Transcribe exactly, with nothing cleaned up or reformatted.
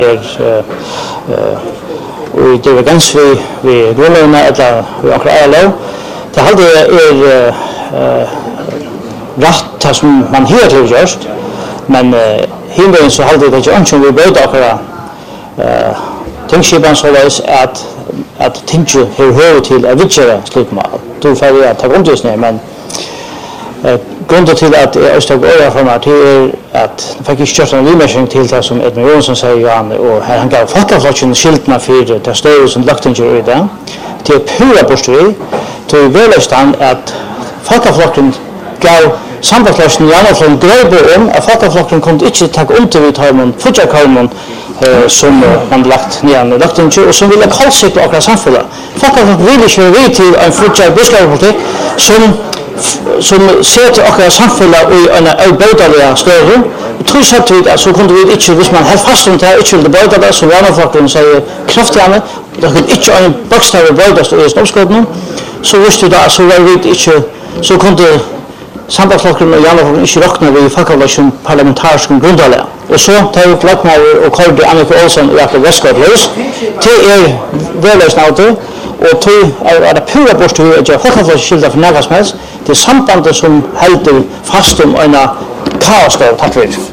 er og det er ganske vi vi grunnlovene eller vi akkurat er lov. Det halde er rett som man helt har gjort, men himmelens så halde det ikke ønsker vi både akkurat tingskipen så veis at at tingskip har høy til å vidgjøre slik mal. Du er ferdig at ta grundløsning, men grunnen til at jeg ønsker å gjøre for meg til er at jeg fikk ikke kjørt en limersing til det som Edmund Jonsson sier, Johan, og her han gav folkeflokken skiltene for det støyre som løgtinger i det. Det er pura bortstøy, til veløstand at folkeflokken gav samfunnsflokken i andre flokken grøyber om at folkeflokken kunne ikke takke undervidtarmen, futjarkarmen, som man lagt ned i løgtinger, og som ville kallsikre akkurat samfunnet. Folkeflokken vil ikke være vidt til en futjar buskaperpolitikk som som setter akkurat samfunnet i en avbøydelig større. Og tror samtidig at så kunne vi ikke, hvis man helt fast om det her, ikke ville bøyde det, som Janeflokken sier kraftigere, det kunne ikke en bokstav bøydes i snoppskåten, så visste vi da, så var vi ikke, så kunne Sambandsflokken og Janeflokken ikke råkne ved folkevalg som parlamentarisk grundlag. Og så tar vi Blackmauer og Kordi Annika Olsen og Jakob Westgård løs. Det er veløsende av det, og det er det pura bortstøy at jeg folkevalg skilder for nærmest. Det er sambandet som helder fast om en kaos. Takk for det.